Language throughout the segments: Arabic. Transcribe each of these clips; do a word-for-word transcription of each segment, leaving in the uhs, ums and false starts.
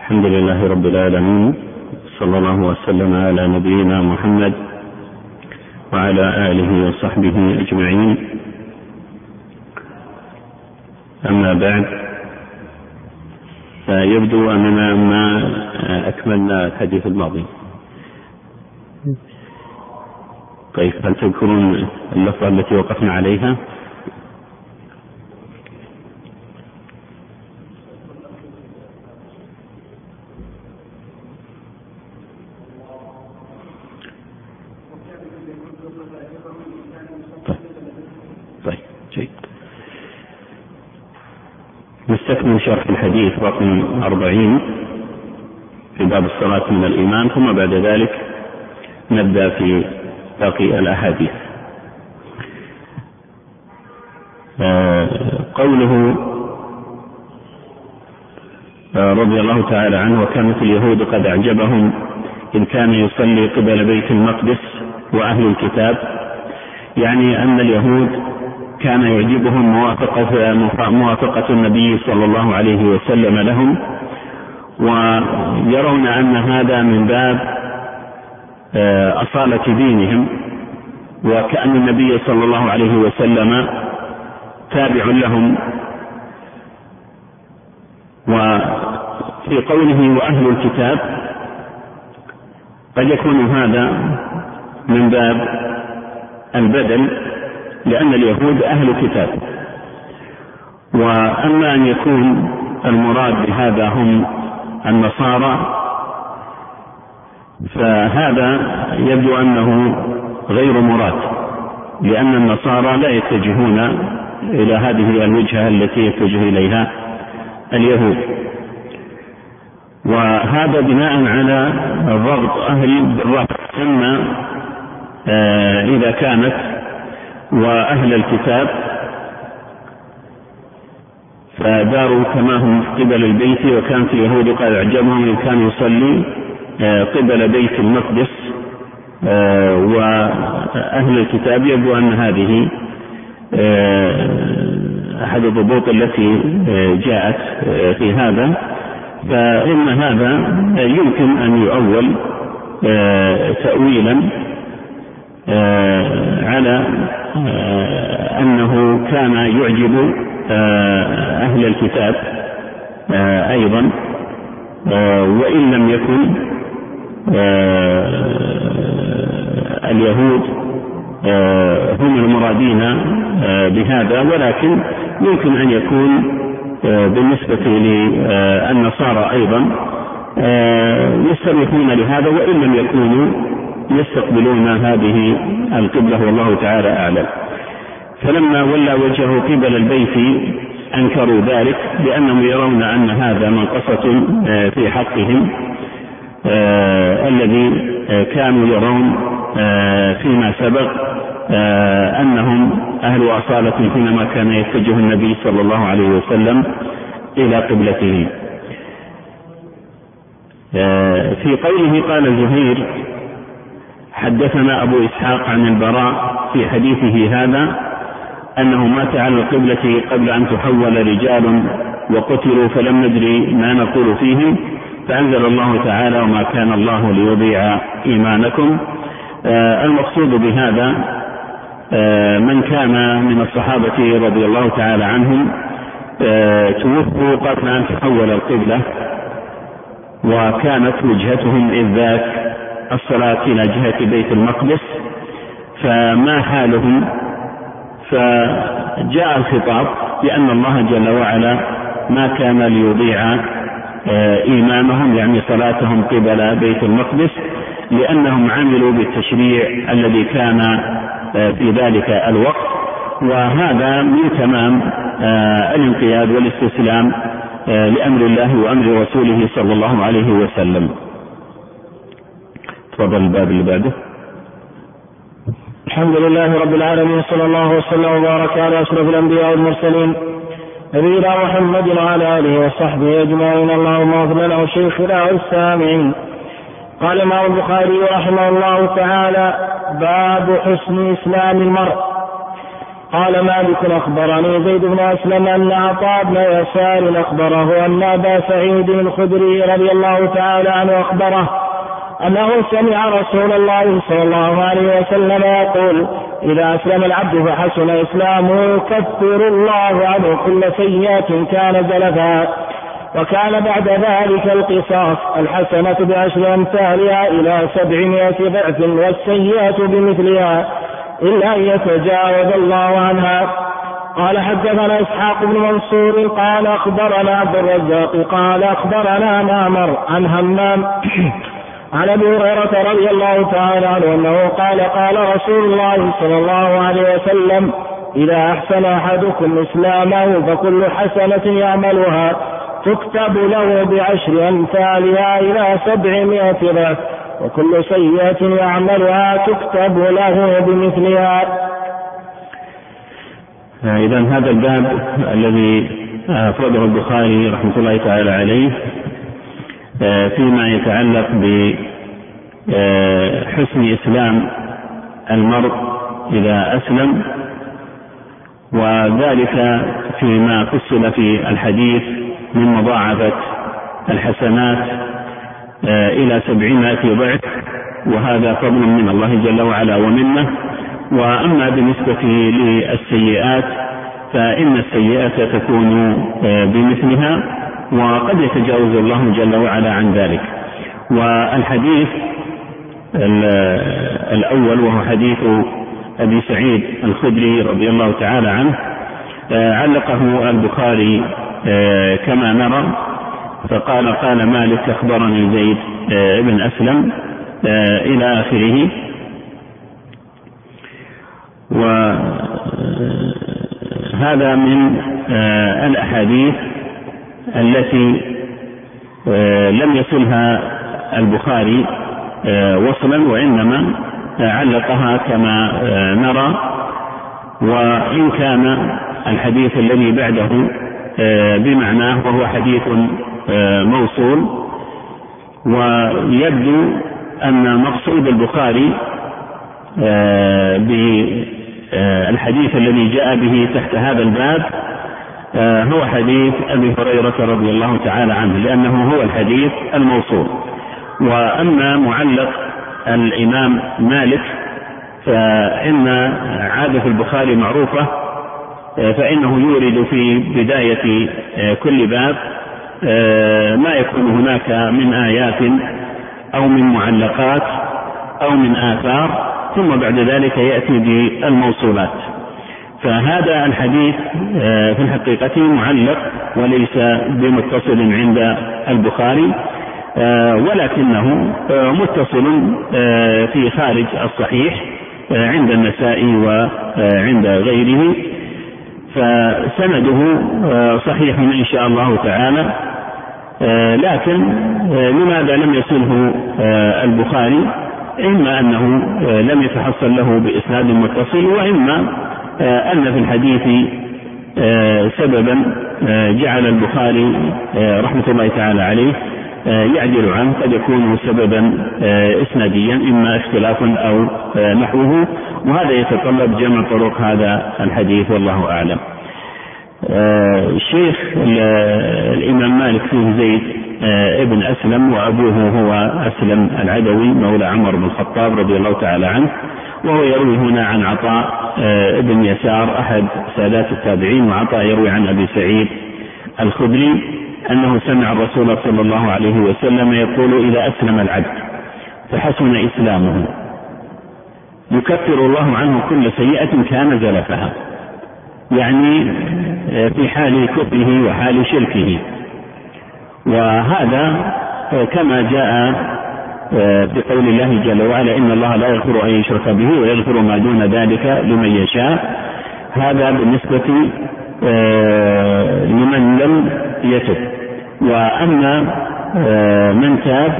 الحمد لله رب العالمين، صلى الله وسلم على نبينا محمد وعلى آله وصحبه أجمعين. أما بعد، فيبدو أننا ما أكملنا الحديث الماضي. طيب، هل تذكرون اللفظة التي وقفنا عليها؟ طيب جيد. نستكمل شرح الحديث رقم أربعين في باب الصلاة من الإيمان، ثم بعد ذلك نبدأ في باقي الأحاديث. آه قوله آه رضي الله تعالى عنه: وكانت اليهود قد أعجبهم إن كان يصلي قبل بيت المقدس وأهل الكتاب، يعني أن اليهود كان يعجبهم موافقة, موافقة النبي صلى الله عليه وسلم لهم، ويرون أن هذا من باب أصالة دينهم، وكأن النبي صلى الله عليه وسلم تابع لهم. وفي قوله وأهل الكتاب قد يكون هذا من باب البدل، لأن اليهود أهل كتاب. وأما أن يكون المراد بهذا هم النصارى، فهذا يبدو أنه غير مراد، لأن النصارى لا يتجهون إلى هذه الوجهة التي يتجه إليها اليهود، وهذا بناء على ضغط أهل بالرفع. ثم إذا كانت وأهل الكتاب فداروا كما هم قبل البيت، وكانت اليهود قد أعجبهم إن كان يصلي قبل بيت المقدس، وأهل الكتاب يبدو أن هذه أحد الضبوط التي جاءت في هذا، فإن هذا يمكن أن يؤول تأويلا على أنه كان يعجب أهل الكتاب أيضا، وإن لم يكن اليهود هم المرادين بهذا، ولكن يمكن أن يكون بالنسبة للنصارى أيضا يستمعون لهذا، وإن لم يكونوا يستقبلون هذه القبلة، والله تعالى أعلم. فلما ولى وجهه قبل البيت أنكروا ذلك، لأنهم يرون أن هذا منقصة في حقهم آه الذي آه كانوا يرون آه فيما سبق آه أنهم أهل أصالة، حينما كان يتجه النبي صلى الله عليه وسلم إلى قبلته. آه في قوله قال زهير: حدثنا أبو إسحاق عن البراء في حديثه هذا أنه مات على القبلة قبل أن تحول رجال وقتلوا، فلم ندري ما نقول فيهم، فأنزل الله تعالى: وما كان الله ليضيع إيمانكم. آه المقصود بهذا آه من كان من الصحابة رضي الله تعالى عنهم آه توفوا قبل أن تحول القبلة، وكانت وجهتهم إذ ذاك الصلاة إلى جهة بيت المقدس، فما حالهم؟ فجاء الخطاب بأن الله جل وعلا ما كان ليضيع إيمانهم، يعني صلاتهم قبل بيت المقدس، لأنهم عملوا بالتشريع الذي كان في ذلك الوقت، وهذا من تمام الانقياد والاستسلام لأمر الله وأمر رسوله صلى الله عليه وسلم. تفضل الباب اللي بعده. الحمد لله رب العالمين، صلى الله وسلم وبارك على أشرف الأنبياء والمرسلين نبينا محمد وعلى آله وصحبه أجمعين. اللهم اغفر لنا وشيخنا والسامعين. قال الإمام البخاري رحمه الله تعالى: باب حسن إسلام المرء. قال مالك أخبرني زيد بن أسلم أن عطاء بن يسار أخبره أن أبا سعيد الخدري رضي الله تعالى عنه أخبره أنه سمع رسول الله صلى الله عليه وسلم يقول إذا أسلم العبد فحسن إسلامه يكفر الله عنه كل سيئة كان زلفها، وكان بعد ذلك القصاص الحسنة بعشر أمثالها إلى سبعمائة ضعف والسيئة بمثلها إلا أن يتجاوز الله عنها. قال حدثنا إسحاق بن منصور قال أخبرنا عبد الرزاق قال أخبرنا معمر عن همام عن أبي هريرة رضي الله تعالى عنه أنه قال قال رسول الله صلى الله عليه وسلم إذا أحسن أحدكم إسلامه فكل حسنة يعملها تكتب له بعشر أمثالها إلى سبعمائة ضعف وكل سيئة يعملها تكتب له بمثلها. إذا هذا الباب الذي أفرده البخاري رحمة الله تعالى عليه فيما يتعلق بحسن إسلام المرء إذا أسلم، وذلك فيما فصل في الحديث من مضاعفة الحسنات إلى سبعمائة ضعف، وهذا فضل من الله جل وعلا ومنه. وأما بالنسبة للسيئات فإن السيئات تكون بمثلها وقد يتجاوز الله جل وعلا عن ذلك. والحديث الأول وهو حديث أبي سعيد الخدري رضي الله تعالى عنه علقه البخاري كما نرى، فقال قال مالك أخبرني زيد بن أسلم إلى آخره. وهذا من الأحاديث التي لم يصلها البخاري وصلا، وإنما علقها كما نرى. وإن كان الحديث الذي بعده بمعناه وهو حديث موصول، ويبدو أن مقصود البخاري بالحديث الذي جاء به تحت هذا الباب هو حديث أبي هريرة رضي الله تعالى عنه، لأنه هو الحديث الموصول. وأما معلق الإمام مالك فإن عادة البخاري معروفة، فإنه يورد في بداية كل باب ما يكون هناك من آيات أو من معلقات أو من آثار، ثم بعد ذلك يأتي بالموصولات. فهذا الحديث في الحقيقة معلق وليس بمتصل عند البخاري، ولكنه متصل في خارج الصحيح عند النسائي وعند غيره، فسنده صحيح إن شاء الله تعالى. لكن لماذا لم يصله البخاري؟ إما أنه لم يتحصل له بإسناد متصل، وإما أن في الحديث سببا جعل البخاري رحمة الله تعالى عليه يعدل عنه، قد يكون سببا إسناديا إما اختلاف أو نحوه، وهذا يتطلب جمع طرق هذا الحديث والله أعلم. الشيخ الإمام مالك فيه زيد ابن أسلم، وأبوه هو أسلم العدوي مولى عمر بن الخطاب رضي الله تعالى عنه، وهو يروي هنا عن عطاء ابن يسار أحد سادات التابعين، وعطاء يروي عن أبي سعيد الخدري أنه سمع الرسول صلى الله عليه وسلم يقول إذا أسلم العبد فحسن إسلامه يكفر الله عنه كل سيئة كان زلفها، يعني في حال كفره وحال شركه. وهذا كما جاء بقول الله جل وعلا إن الله لا يغفر أن يشرك به ويغفر ما دون ذلك لمن يشاء. هذا بالنسبة لمن لم يتب. وأما من تاب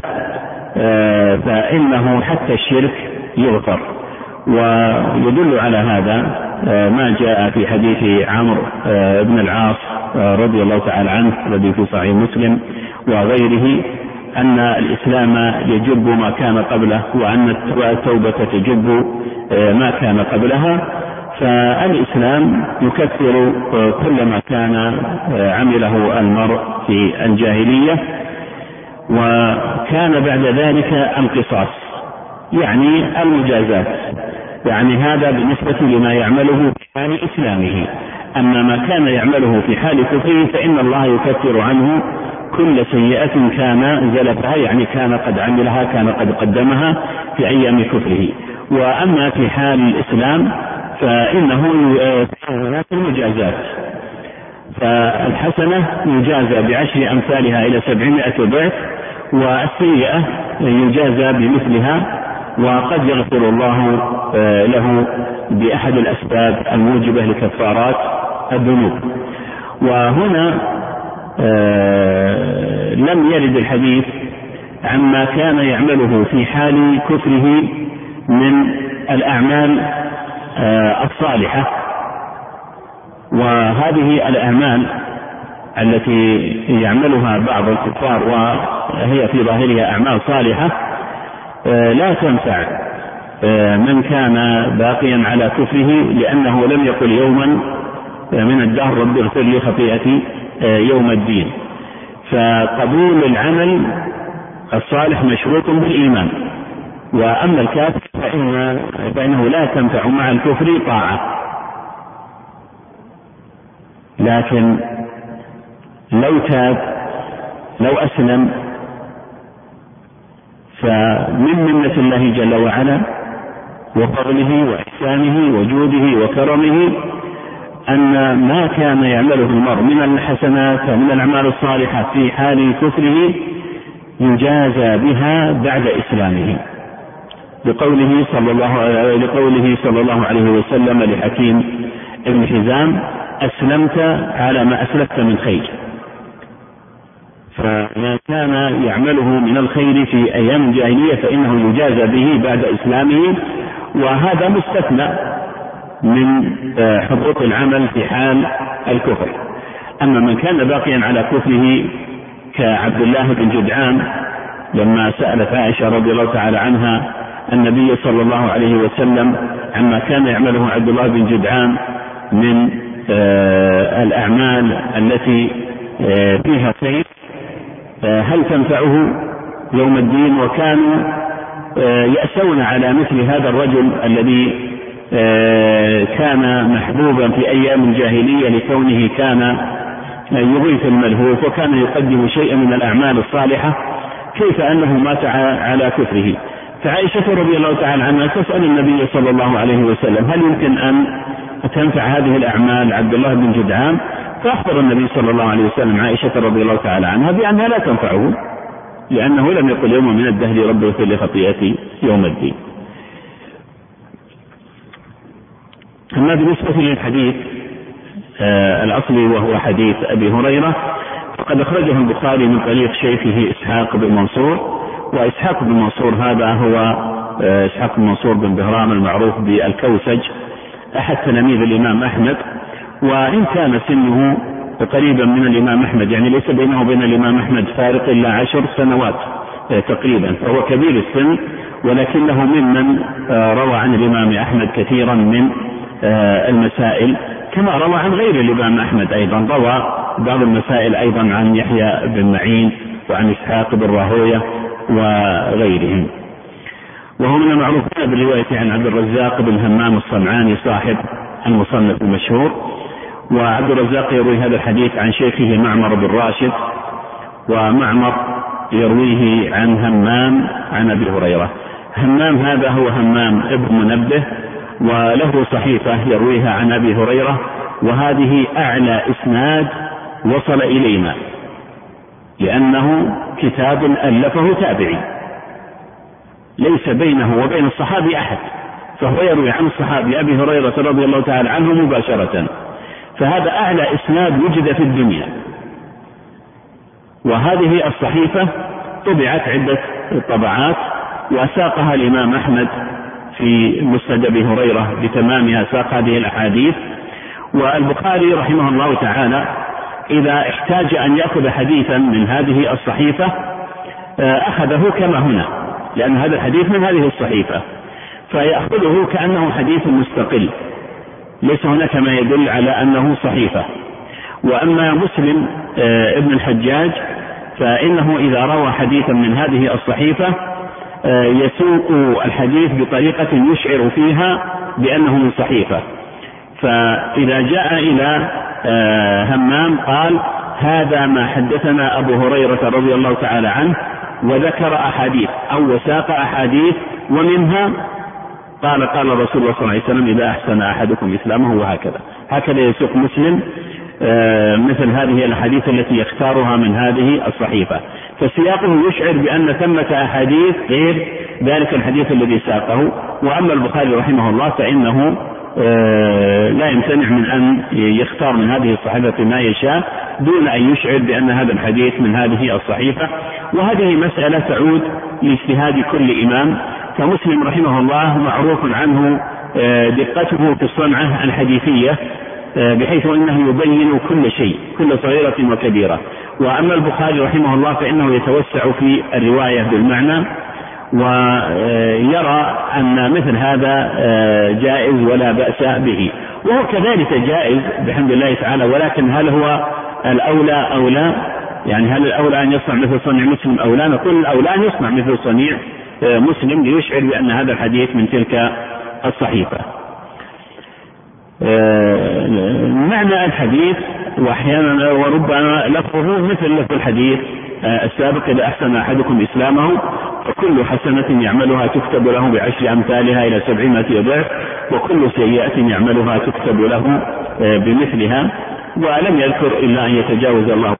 فإنه حتى الشرك يغفر. ويدل على هذا ما جاء في حديث عمرو بن العاص رضي الله تعالى عنه الذي في صحيح مسلم وغيره أن الإسلام يجب ما كان قبله، وأن التوبة تجب ما كان قبلها. فالإسلام يكفر كل ما كان عمله المرء في الجاهلية، وكان بعد ذلك القصاص يعني المجازات، يعني هذا بالنسبة لما يعمله في حال إسلامه. أما ما كان يعمله في حال كفره فإن الله يكفر عنه كل سيئة كان زلفها، يعني كان قد عملها، كان قد قدمها في أيام كفره. وأما في حال الإسلام فإنه هناك المجازات، فالحسنة يجازى بعشر أمثالها إلى سبعمائة ضعف، والسيئة يجازى بمثلها، وقد يغفر الله له بأحد الأسباب الموجبة لكفارات الذنوب. وهنا لم يرد الحديث عما كان يعمله في حال كفره من الأعمال الصالحة، وهذه الأعمال التي يعملها بعض الكفار وهي في ظاهرها أعمال صالحة لا تنفع من كان باقيا على كفره، لأنه لم يقل يوما من الدهر رب اغفر لي خطيئتي يوم الدين. فقبول العمل الصالح مشروط بالإيمان، وأما الكافر فإن فإنه لا تنفع مع الكفر طاعة. لكن لو تاب لو أسلم فمن منة الله جل وعلا وفضله وإحسانه وجوده وكرمه أن ما كان يعمله المرء من الحسنات ومن الأعمال الصالحة في حال كفره يجازى بها بعد إسلامه، لقوله صلى الله لقوله صلى الله عليه وسلم لحكيم ابن حزام: أسلمت على ما أسلفت من خير. فما كان يعمله من الخير في أيام الجاهلية فإنه يجازى به بعد إسلامه، وهذا مستثنى من حبوط العمل في حال الكفر. أما من كان باقيا على كفره كعبد الله بن جدعان لما سألت عائشة رضي الله تعالى عنها النبي صلى الله عليه وسلم عما كان يعمله عبد الله بن جدعان من الأعمال التي فيها خير هل تنفعه يوم الدين، وكانوا يأسون على مثل هذا الرجل الذي كان محبوبا في أيام الجاهلية لكونه كان يغيث الملهوف وكان يقدم شيئا من الأعمال الصالحة، كيف أنه مات على كفره. فعائشة رضي الله تعالى عنها تسأل النبي صلى الله عليه وسلم: هل يمكن أن تنفع هذه الأعمال عبد الله بن جدعان؟ فأخبر النبي صلى الله عليه وسلم عائشة رضي الله تعالى عنها بأنها لا تنفعه، لأنه لم يقل يوم من الدهر رب اغفر لي خطيئتي يوم الدين. أما بالنسبة للحديث آه الأصلي وهو حديث أبي هريرة فقد أخرجه البخاري من طريق شيخه إسحاق بن منصور، وإسحاق بن منصور هذا هو آه إسحاق بن منصور بن بهرام المعروف بالكوسج، أحد تلاميذ الإمام أحمد، وإن كان سنه قريبا من الإمام أحمد، يعني ليس بينه وبين الإمام أحمد فارق إلا عشر سنوات آه تقريبا، فهو كبير السن، ولكنه ممن آه روى عن الإمام أحمد كثيرا من المسائل، كما روى عن غير الإمام أحمد أيضا، روى بعض المسائل أيضا عن يحيى بن معين وعن إسحاق بن راهوية وغيرهم. وهو من المعروفين بالرواية عن عبد الرزاق بن همام الصنعاني صاحب المصنف المشهور، وعبد الرزاق يروي هذا الحديث عن شيخه معمر بن راشد، ومعمر يرويه عن همام عن أبي هريرة. همام هذا هو همام ابن منبه، وله صحيفة يرويها عن أبي هريرة، وهذه أعلى إسناد وصل إلينا، لأنه كتاب ألفه تابعي ليس بينه وبين الصحابي أحد، فهو يروي عن الصحابي أبي هريرة رضي الله تعالى عنه مباشرة، فهذا أعلى إسناد وجد في الدنيا. وهذه الصحيفة طبعت عدة طبعات، وساقها الإمام أحمد في مسند أبي هريرة بتمامها، ساق هذه الأحاديث. والبخاري رحمه الله تعالى إذا احتاج أن يأخذ حديثا من هذه الصحيفة أخذه كما هنا، لأن هذا الحديث من هذه الصحيفة، فيأخذه كأنه حديث مستقل، ليس هناك ما يدل على أنه صحيفة. وأما مسلم ابن الحجاج فإنه إذا روى حديثا من هذه الصحيفة يسوق الحديث بطريقة يشعر فيها بأنه من صحيفة. فإذا جاء إلى همام قال هذا ما حدثنا أبو هريرة رضي الله تعالى عنه، وذكر أحاديث أو وساق أحاديث ومنها قال قال رسول الله صلى الله عليه وسلم إذا أحسن أحدكم إسلامه، وهكذا هكذا يسوق مسلم مثل هذه الأحاديث التي يختارها من هذه الصحيفة. فسياقه يشعر بأن ثمة أحاديث غير ذلك الحديث الذي ساقه. وأما البخاري رحمه الله فإنه لا يمتنع من أن يختار من هذه الصحيفة ما يشاء دون أن يشعر بأن هذا الحديث من هذه الصحيفة. وهذه مسألة تعود لاجتهاد كل إمام. فمسلم رحمه الله معروف عنه دقته في الصنعة الحديثية بحيث أنه يبين كل شيء كل صغيرة وكبيرة. وأما البخاري رحمه الله فإنه يتوسع في الرواية بالمعنى ويرى أن مثل هذا جائز ولا بأس به، وهو كذلك جائز بحمد الله تعالى. ولكن هل هو الأولى أو لا؟ يعني هل الأولى أن يصنع مثل صنيع مسلم أو لا؟ نقول الأولى أن يصنع مثل صنيع مسلم ليشعر بأن هذا الحديث من تلك الصحيفة. معنى الحديث وأحيانا وربما لفظه مثل لفظ الحديث السابق إذا أحسن أحدكم إسلامه فكل حسنة يعملها تكتب له بعشر أمثالها إلى سبعمائة ضعف، وكل سيئة يعملها تكتب له بمثلها. ولم يذكر إلا أن يتجاوز الله